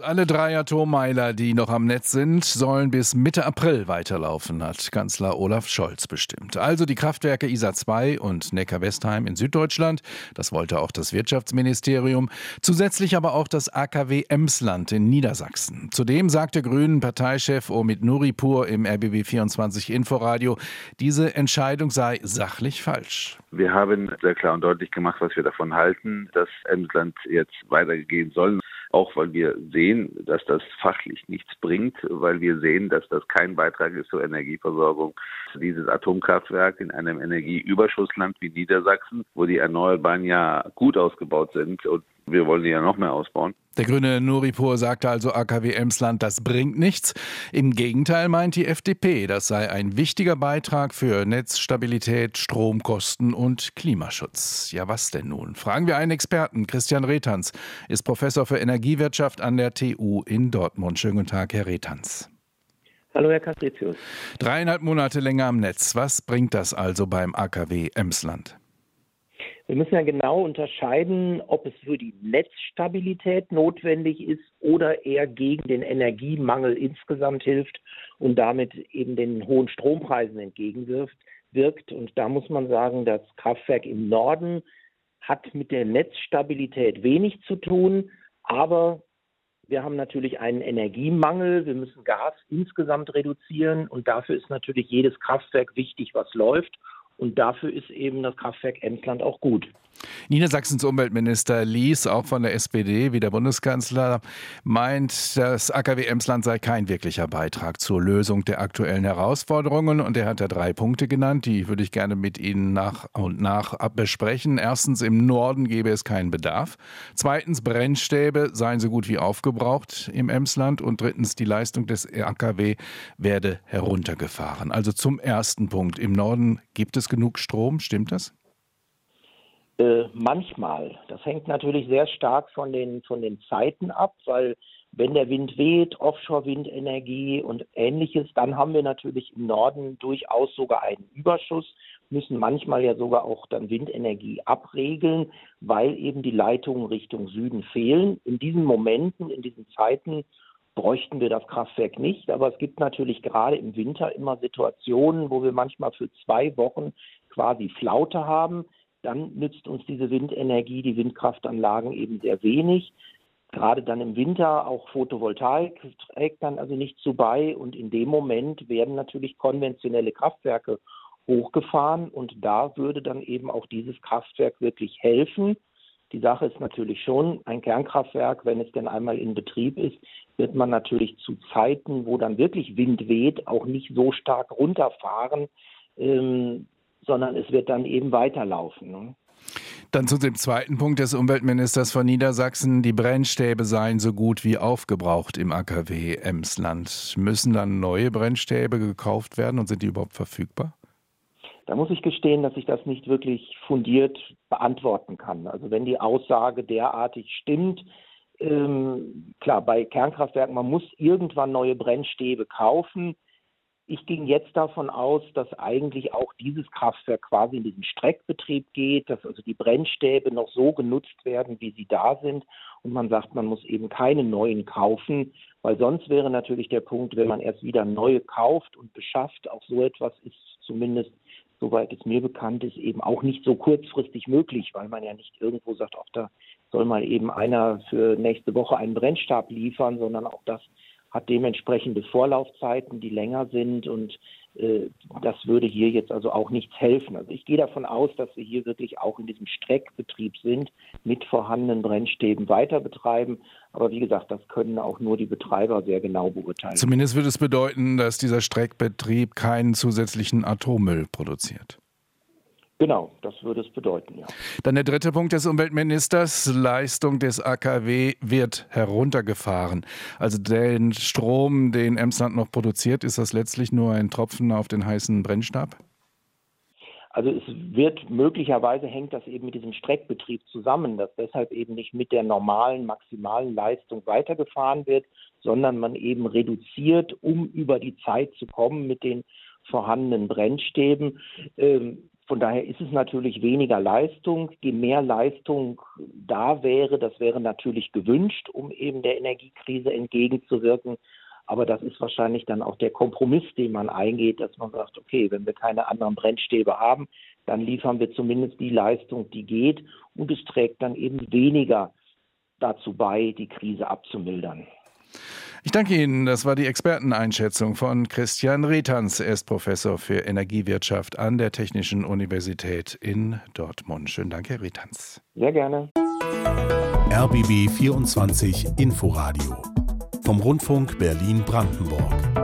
Alle 3 Atommeiler, die noch am Netz sind, sollen bis Mitte April weiterlaufen, hat Kanzler Olaf Scholz bestimmt. Also die Kraftwerke Isar 2 und Neckar-Westheim in Süddeutschland, das wollte auch das Wirtschaftsministerium, zusätzlich aber auch das AKW Emsland in Niedersachsen. Zudem sagte Grünen-Parteichef Omid Nuripur im RBB24 Inforadio, diese Entscheidung sei sachlich falsch. Wir haben sehr klar und deutlich gemacht, was wir davon halten, dass Emsland jetzt weitergehen soll. Auch weil wir sehen, dass das fachlich nichts bringt, weil wir sehen, dass das kein Beitrag ist zur Energieversorgung. Dieses Atomkraftwerk in einem Energieüberschussland wie Niedersachsen, wo die Erneuerbaren ja gut ausgebaut sind und wir wollen die ja noch mehr ausbauen. Der Grüne Nuripur sagte also, AKW Emsland, das bringt nichts. Im Gegenteil meint die FDP, das sei ein wichtiger Beitrag für Netzstabilität, Stromkosten und Klimaschutz. Ja, was denn nun? Fragen wir einen Experten. Christian Retanz ist Professor für Energiewirtschaft an der TU in Dortmund. Schönen guten Tag, Herr Retanz. Hallo, Herr Castricius. 3,5 Monate länger am Netz. Was bringt das also beim AKW Emsland? Wir müssen ja genau unterscheiden, ob es für die Netzstabilität notwendig ist oder eher gegen den Energiemangel insgesamt hilft und damit eben den hohen Strompreisen entgegenwirkt. Und da muss man sagen, das Kraftwerk im Norden hat mit der Netzstabilität wenig zu tun, aber wir haben natürlich einen Energiemangel. Wir müssen Gas insgesamt reduzieren und dafür ist natürlich jedes Kraftwerk wichtig, was läuft. Und dafür ist eben das Kraftwerk Emsland auch gut. Niedersachsens Umweltminister Lies, auch von der SPD, wie der Bundeskanzler, meint, das AKW Emsland sei kein wirklicher Beitrag zur Lösung der aktuellen Herausforderungen. Und er hat ja 3 Punkte genannt, die würde ich gerne mit Ihnen nach und nach besprechen. Erstens, im Norden gäbe es keinen Bedarf. Zweitens, Brennstäbe seien so gut wie aufgebraucht im Emsland. Und drittens, die Leistung des AKW werde heruntergefahren. Also zum ersten Punkt. Im Norden gibt es genug Strom, stimmt das? Manchmal. Das hängt natürlich sehr stark von den Zeiten ab, weil wenn der Wind weht, Offshore-Windenergie und Ähnliches, dann haben wir natürlich im Norden durchaus sogar einen Überschuss, müssen manchmal ja sogar auch dann Windenergie abregeln, weil eben die Leitungen Richtung Süden fehlen. In diesen Momenten, in diesen Zeiten bräuchten wir das Kraftwerk nicht, aber es gibt natürlich gerade im Winter immer Situationen, wo wir manchmal für 2 Wochen quasi Flaute haben. Dann nützt uns diese Windenergie, die Windkraftanlagen eben sehr wenig. Gerade dann im Winter auch Photovoltaik trägt dann also nicht zu bei und in dem Moment werden natürlich konventionelle Kraftwerke hochgefahren und da würde dann eben auch dieses Kraftwerk wirklich helfen. Die Sache ist natürlich schon, ein Kernkraftwerk, wenn es denn einmal in Betrieb ist, wird man natürlich zu Zeiten, wo dann wirklich Wind weht, auch nicht so stark runterfahren, sondern es wird dann eben weiterlaufen. Ne? Dann zu dem zweiten Punkt des Umweltministers von Niedersachsen. Die Brennstäbe seien so gut wie aufgebraucht im AKW Emsland. Müssen dann neue Brennstäbe gekauft werden und sind die überhaupt verfügbar? Da muss ich gestehen, dass ich das nicht wirklich fundiert beantworten kann. Also wenn die Aussage derartig stimmt, klar, bei Kernkraftwerken, man muss irgendwann neue Brennstäbe kaufen. Ich ging jetzt davon aus, dass eigentlich auch dieses Kraftwerk quasi in diesen Streckbetrieb geht, dass also die Brennstäbe noch so genutzt werden, wie sie da sind. Und man sagt, man muss eben keine neuen kaufen, weil sonst wäre natürlich der Punkt, wenn man erst wieder neue kauft und beschafft, auch so etwas ist zumindest, soweit es mir bekannt ist, eben auch nicht so kurzfristig möglich, weil man ja nicht irgendwo sagt, auch da soll mal eben einer für nächste Woche einen Brennstab liefern, sondern auch das hat dementsprechende Vorlaufzeiten, die länger sind und das würde hier jetzt also auch nichts helfen. Also ich gehe davon aus, dass wir hier wirklich auch in diesem Streckbetrieb sind, mit vorhandenen Brennstäben weiter betreiben. Aber wie gesagt, das können auch nur die Betreiber sehr genau beurteilen. Zumindest würde es bedeuten, dass dieser Streckbetrieb keinen zusätzlichen Atommüll produziert. Genau, das würde es bedeuten, ja. Dann der dritte Punkt des Umweltministers. Leistung des AKW wird heruntergefahren. Also den Strom, den Emsland noch produziert, ist das letztlich nur ein Tropfen auf den heißen Brennstab? Also es wird möglicherweise, hängt das eben mit diesem Streckbetrieb zusammen, dass deshalb eben nicht mit der normalen, maximalen Leistung weitergefahren wird, sondern man eben reduziert, um über die Zeit zu kommen mit den vorhandenen Brennstäben. Von daher ist es natürlich weniger Leistung. Je mehr Leistung da wäre, das wäre natürlich gewünscht, um eben der Energiekrise entgegenzuwirken. Aber das ist wahrscheinlich dann auch der Kompromiss, den man eingeht, dass man sagt, okay, wenn wir keine anderen Brennstäbe haben, dann liefern wir zumindest die Leistung, die geht. Und es trägt dann eben weniger dazu bei, die Krise abzumildern. Ich danke Ihnen. Das war die Experteneinschätzung von Christian Retanz. Er ist Professor für Energiewirtschaft an der Technischen Universität in Dortmund. Schönen Dank, Herr Retanz. Sehr gerne. RBB 24 Inforadio vom Rundfunk Berlin-Brandenburg.